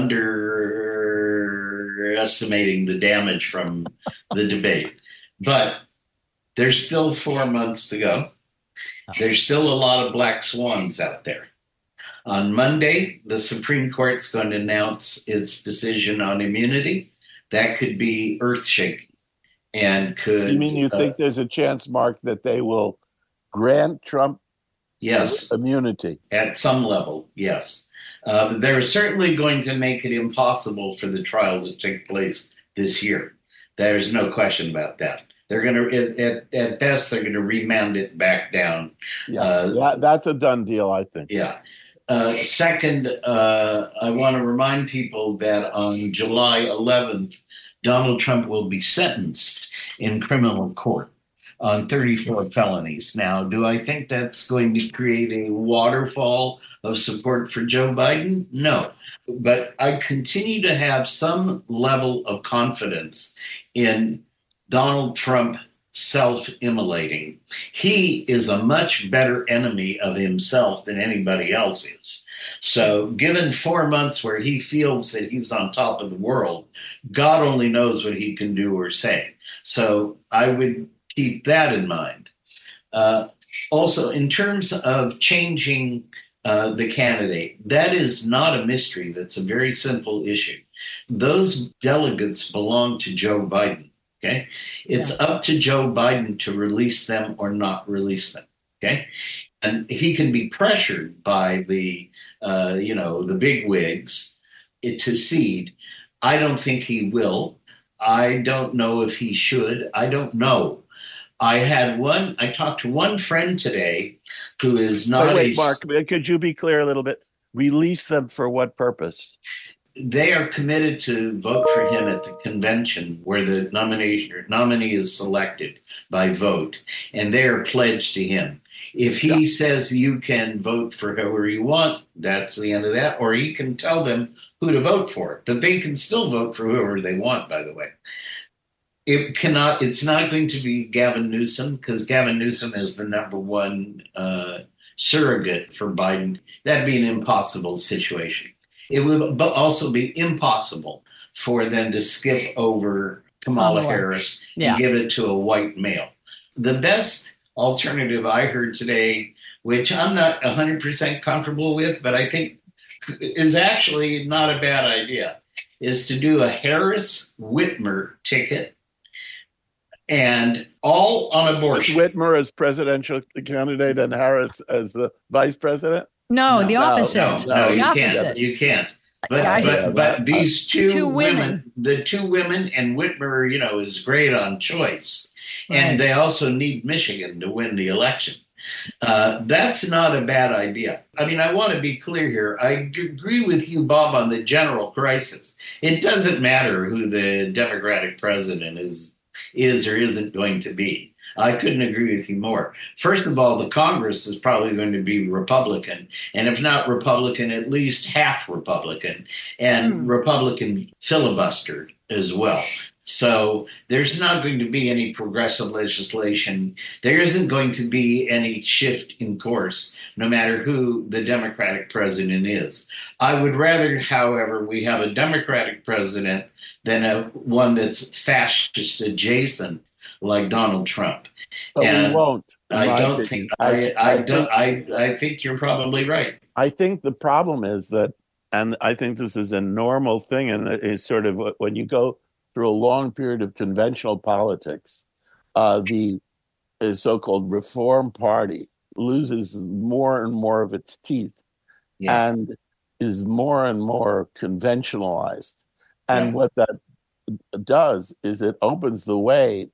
underestimating the damage from the debate, but there's still four months to go. There's still a lot of black swans out there. On Monday, the Supreme Court's going to announce its decision on immunity. That could be earth-shaking and could... You mean you uh, think there's a chance, Mark, that they will grant Trump yes, immunity? at some level, yes. Uh, they're certainly going to make it impossible for the trial to take place this year. There's no question about that. They're going to, at, at best, they're going to remand it back down. Yeah, Uh, that, that's a done deal, I think. Yeah. Uh, second, uh, I want to remind people that on July eleventh, Donald Trump will be sentenced in criminal court on thirty-four felonies. Now, do I think that's going to create a waterfall of support for Joe Biden? No. But I continue to have some level of confidence in Donald Trump self-immolating. He is a much better enemy of himself than anybody else is. So given four months where he feels that he's on top of the world, God only knows what he can do or say. So I would keep that in mind. Uh, Also, in terms of changing uh, the candidate, that is not a mystery. That's a very simple issue. Those delegates belong to Joe Biden. Okay, it's yeah. up to Joe Biden to release them or not release them. Okay, and he can be pressured by the, uh, you know, the big wigs to cede. I don't think he will. I don't know if he should. I don't know. I had one, I talked to one friend today who is not wait, wait, a... Mark, could you be clear a little bit? Release them for what purpose? They are committed to vote for him at the convention where the nomination nominee is selected by vote, and they are pledged to him. If he yeah. says you can vote for whoever you want, that's the end of that, or he can tell them who to vote for. But they can still vote for whoever they want, by the way. It cannot. It's not going to be Gavin Newsom, because Gavin Newsom is the number one uh, surrogate for Biden. That'd be an impossible situation. It would also be impossible for them to skip over Kamala oh, Harris yeah. and give it to a white male. The best alternative I heard today, which I'm not one hundred percent comfortable with, but I think is actually not a bad idea, is to do a Harris-Whitmer ticket and all on abortion. Whitmer as presidential candidate and Harris as the vice president? No, no the opposite. No, no, no the you opposite. can't. You can't. But yeah, but, but these two, two women. women, the two women, and Whitmer, you know, is great on choice. Right. And they also need Michigan to win the election. Uh, that's not a bad idea. I mean, I want to be clear here. I agree with you, Bob, on the general crisis. It doesn't matter who the Democratic president is, is or isn't going to be. I couldn't agree with you more. First of all, the Congress is probably going to be Republican, and if not Republican, at least half Republican, and mm. Republican filibustered as well. So there's not going to be any progressive legislation. There isn't going to be any shift in course, no matter who the Democratic president is. I would rather, however, we have a Democratic president than a one that's fascist adjacent, like Donald Trump. But and we won't. I don't opinion. think I, I, I don't I, I think you're probably right. I think the problem is that, and I think this is a normal thing, and it's sort of when you go through a long period of conventional politics, uh, the so-called Reform Party loses more and more of its teeth yeah. and is more and more conventionalized. And yeah. what that does is it opens the way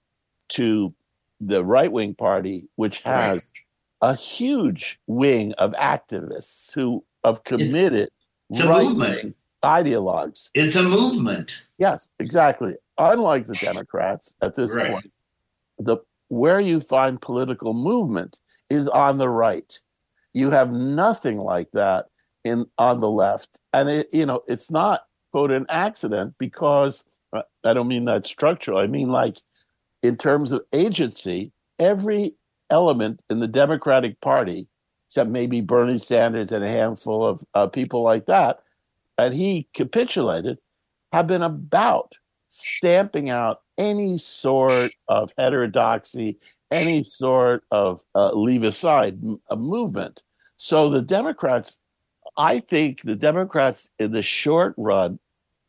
to the right-wing party, which has right. a huge wing of activists who have committed it's, it's a movement. Ideologues. It's a movement. Yes, exactly. Unlike the Democrats at this right. point, the where you find political movement is on the right. You have nothing like that in on the left, and it, you know it's not quote an accident because I don't mean that structural. I mean like in terms of agency, every element in the Democratic Party, except maybe Bernie Sanders and a handful of uh, people like that, and he capitulated, have been about stamping out any sort of heterodoxy, any sort of uh, leave aside a movement. So the Democrats, I think the Democrats in the short run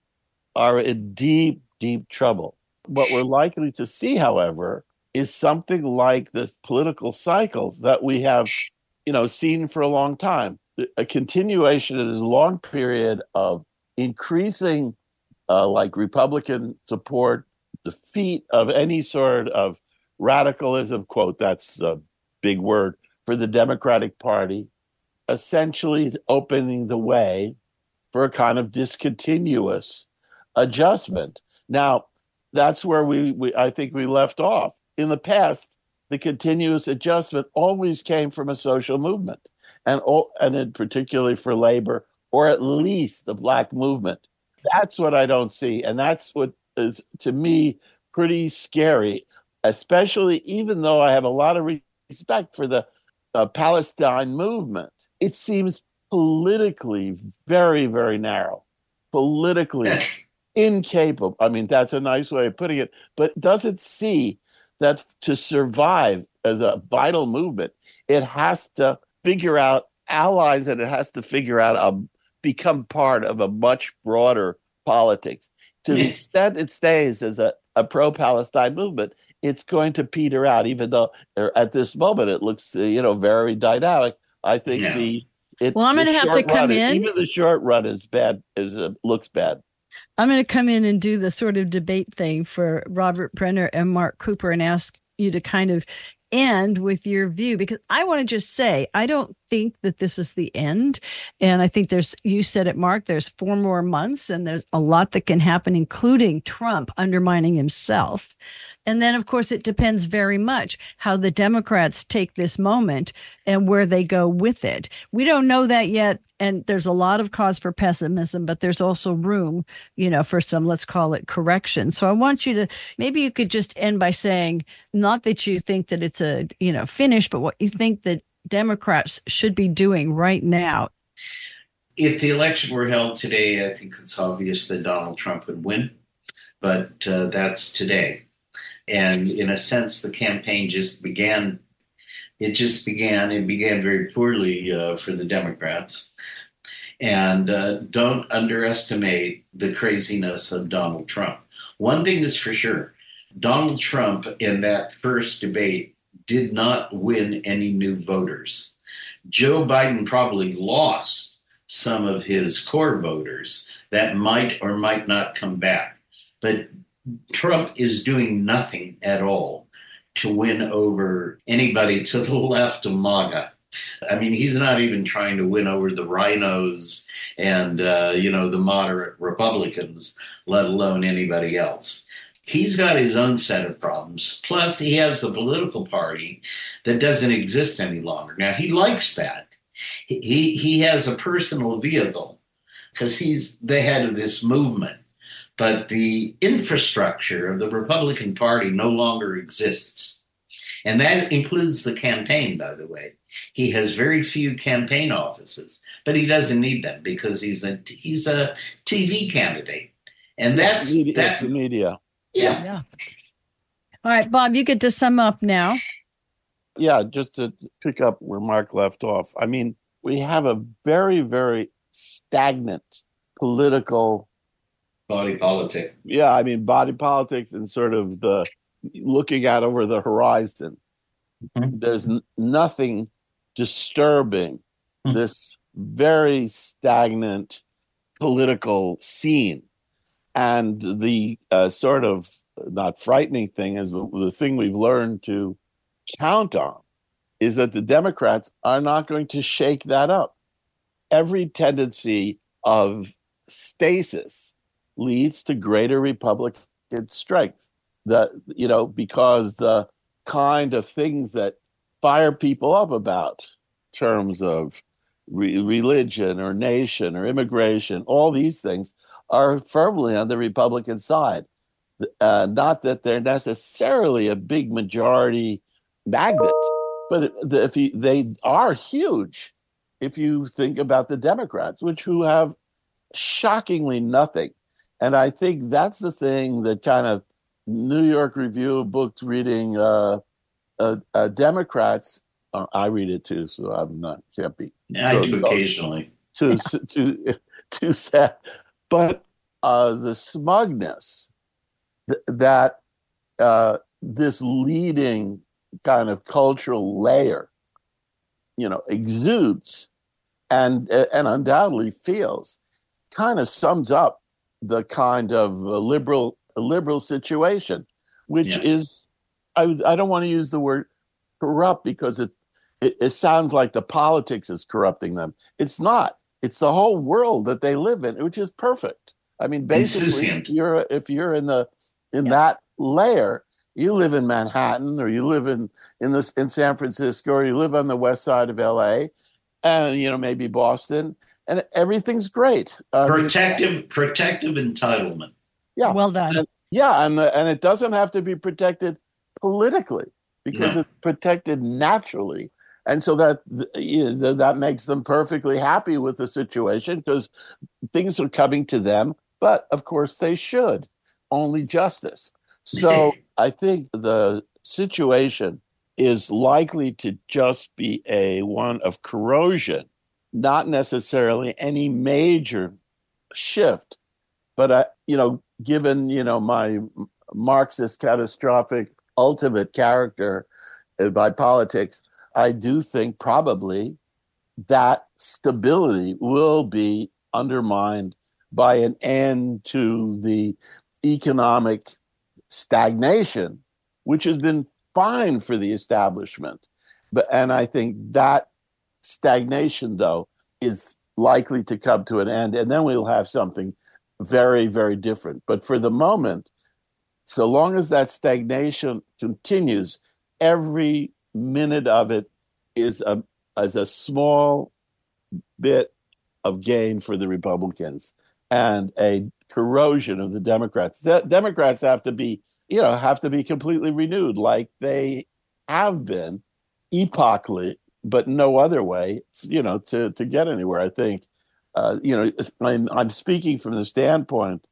are in deep, deep trouble. What we're likely to see, however, is something like the political cycles that we have, you know, seen for a long time. A continuation of this long period of increasing, uh, like Republican support, defeat of any sort of radicalism, quote, that's a big word, for the Democratic Party, essentially opening the way for a kind of discontinuous adjustment. Now, that's where we, we I think we left off. In the past, the continuous adjustment always came from a social movement, and and in particularly for labor, or at least the Black movement. That's what I don't see, and that's what is, to me, pretty scary, especially even though I have a lot of respect for the uh, Palestine movement. It seems politically very, very narrow, politically incapable. I mean, that's a nice way of putting it, but doesn't see that to survive as a vital movement, it has to figure out allies, and it has to figure out a become part of a much broader politics. To the extent it stays as a, a pro-Palestine movement, it's going to peter out, even though at this moment it looks, uh, you know, very dynamic. I think Yeah. the it, Well, I'm the gonna have to short come run, in. Even the short run is bad. Is uh, looks bad. I'm going to come in and do the sort of debate thing for Robert Brenner and Mark Cooper and ask you to kind of end with your view, because I want to just say, I don't think that this is the end. And I think there's, you said it, Mark, there's four more months and there's a lot that can happen, including Trump undermining himself. And then, of course, it depends very much how the Democrats take this moment and where they go with it. We don't know that yet. And there's a lot of cause for pessimism, but there's also room, you know, for some, let's call it correction. So I want you to, maybe you could just end by saying, not that you think that it's a, you know, finish, but what you think that Democrats should be doing right now. If the election were held today, I think it's obvious that Donald Trump would win, but uh, that's today. And in a sense, the campaign just began. It just began. It began very poorly uh, for the Democrats. And uh, don't underestimate the craziness of Donald Trump. One thing is for sure, Donald Trump in that first debate did not win any new voters. Joe Biden probably lost some of his core voters that might or might not come back. But Trump is doing nothing at all to win over anybody to the left of MAGA. I mean, he's not even trying to win over the rhinos and, uh, you know, the moderate Republicans, let alone anybody else. He's got his own set of problems. Plus, he has a political party that doesn't exist any longer. Now, he likes that. He, he has a personal vehicle because he's the head of this movement. But the infrastructure of the Republican Party no longer exists. And that includes the campaign, by the way. He has very few campaign offices, but he doesn't need them because he's a, he's a T V candidate. And that's media, that's the media. Yeah. Yeah. All right, Bob, you get to sum up now. Yeah, just to pick up where Mark left off. I mean, we have a very, very stagnant political body politic. Yeah, I mean, body politics and sort of the looking out over the horizon. Mm-hmm. There's n- nothing disturbing mm-hmm. this very stagnant political scene. And the uh, sort of not frightening thing is the thing we've learned to count on is that the Democrats are not going to shake that up. Every tendency of stasis leads to greater Republican strength. That, you know, because the kind of things that fire people up about in terms of re- religion or nation or immigration, all these things are firmly on the Republican side. Uh, not that they're necessarily a big majority magnet, but if you, they are huge if you think about the Democrats, which who have shockingly nothing. And I think that's the thing that kind of New York Review of Books reading uh, uh, uh, Democrats. Uh, I read it too, so I'm not can't be. I so, do occasionally. Too too too sad, but uh, the smugness th- that uh, this leading kind of cultural layer, you know, exudes and and undoubtedly feels, kind of sums up the kind of liberal liberal situation, which yeah. is, I, I don't want to use the word corrupt because it, it it sounds like the politics is corrupting them. It's not. It's the whole world that they live in, which is perfect. I mean, basically, if you're if you're in the in yeah. that layer, you live in Manhattan or you live in in this in San Francisco or you live on the west side of L A, and you know maybe Boston. And everything's great. Uh, protective, I mean, protective entitlement. Yeah, well done. And, yeah, and the, and it doesn't have to be protected politically because no. it's protected naturally, and so that you know, that makes them perfectly happy with the situation because things are coming to them. But of course, they should only justice. So I think the situation is likely to just be a one of corrosion, not necessarily any major shift. But, I, you know, given, you know, my Marxist catastrophic ultimate character by politics, I do think probably that stability will be undermined by an end to the economic stagnation, which has been fine for the establishment. But and I think that stagnation, though, is likely to come to an end, and then we'll have something very, very different. But for the moment, so long as that stagnation continues, every minute of it is a as a small bit of gain for the Republicans and a corrosion of the Democrats. The Democrats have to be, you know, have to be completely renewed, like they have been epochally, but no other way, you know, to to get anywhere. I think, uh, you know, I'm I'm speaking from the standpoint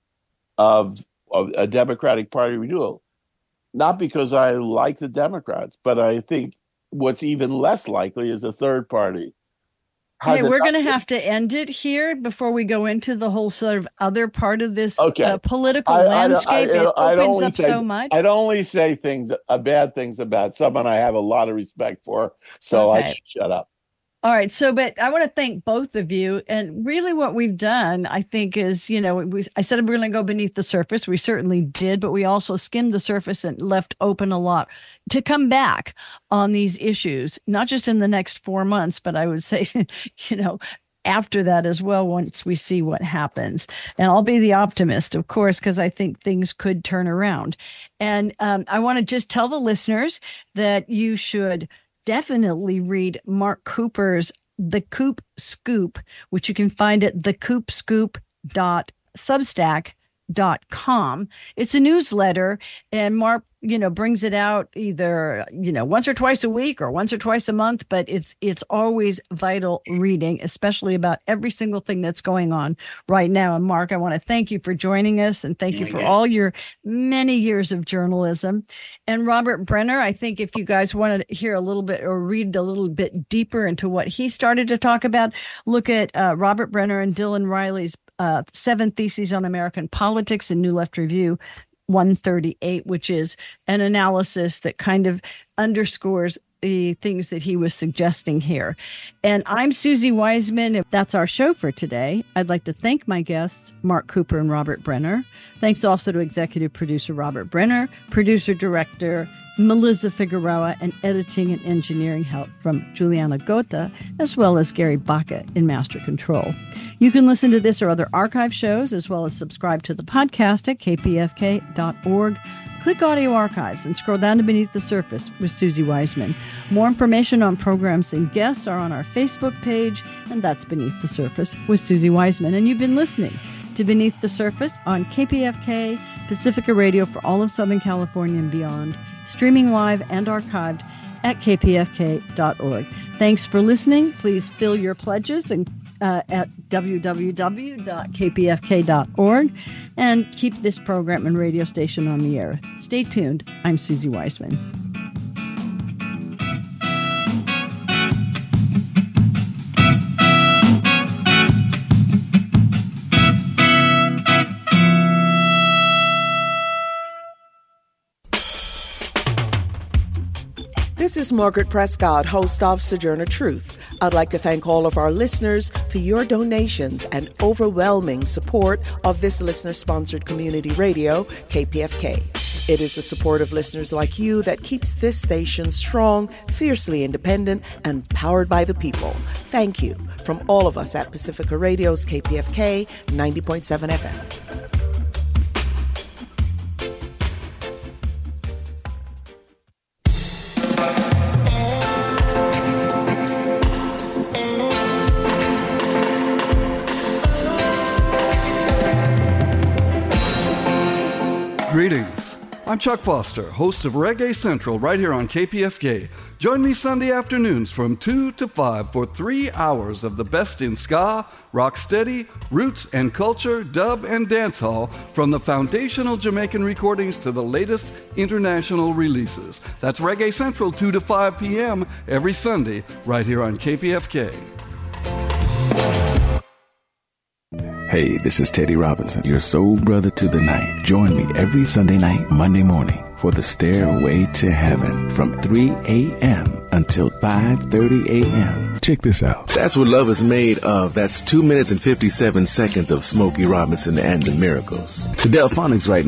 of of a Democratic Party renewal, not because I like the Democrats, but I think what's even less likely is a third party. Hey, we're going to have to end it here before we go into the whole sort of other part of this okay. uh, political I, landscape. I, I, it I, opens up say, so much. I'd only say things, uh, bad things about someone I have a lot of respect for, so okay. I should shut up. All right. So, but I want to thank both of you. And really what we've done, I think, is, you know, we, I said we're going to go beneath the surface. We certainly did, but we also skimmed the surface and left open a lot to come back on these issues, not just in the next four months, but I would say, you know, after that as well, once we see what happens. And I'll be the optimist, of course, because I think things could turn around. And um, I want to just tell the listeners that you should definitely read Mark Cooper's The Coop Scoop, which you can find at the coop scoop dot substack dot com. It's a newsletter, and Mark, you know, brings it out either, you know, once or twice a week or once or twice a month, but it's it's always vital reading, especially about every single thing that's going on right now. And Mark, I want to thank you for joining us, and thank you for all your many years of journalism. And Robert Brenner, I think if you guys want to hear a little bit or read a little bit deeper into what he started to talk about, look at uh, Robert Brenner and Dylan Riley's Uh, Seven Theses on American Politics in New Left Review one thirty-eight, which is an analysis that kind of underscores the things that he was suggesting here. And I'm Susie Wiseman. If that's our show for today, I'd like to thank my guests, Mark Cooper and Robert Brenner. Thanks also to executive producer Robert Brenner, producer director Melissa Figueroa, and editing and engineering help from Juliana Gota, as well as Gary Baca in Master Control. You can listen to this or other archive shows, as well as subscribe to the podcast at k p f k dot org. Click Audio Archives and scroll down to Beneath the Surface with Susie Wiseman. More information on programs and guests are on our Facebook page, and that's Beneath the Surface with Susie Wiseman. And you've been listening to Beneath the Surface on K P F K, Pacifica Radio for all of Southern California and beyond, streaming live and archived at k p f k dot org. Thanks for listening. Please fill your pledges and Uh, at w w w dot k p f k dot org and keep this program and radio station on the air. Stay tuned. I'm Susie Wiseman. This is Margaret Prescott, host of Sojourner Truth. I'd like to thank all of our listeners for your donations and overwhelming support of this listener-sponsored community radio, K P F K. It is the support of listeners like you that keeps this station strong, fiercely independent, and powered by the people. Thank you from all of us at Pacifica Radio's K P F K ninety point seven F M. Greetings. I'm Chuck Foster, host of Reggae Central right here on K P F K. Join me Sunday afternoons from two to five for three hours of the best in ska, rocksteady, roots and culture, dub and dancehall, from the foundational Jamaican recordings to the latest international releases. That's Reggae Central, two to five p.m. every Sunday right here on K P F K. Hey, this is Teddy Robinson, your soul brother to the night. Join me every Sunday night, Monday morning for the Stairway to Heaven from three a.m. until five thirty a.m. Check this out. That's what love is made of. That's two minutes and fifty-seven seconds of Smokey Robinson and the Miracles. The Delphonics right now.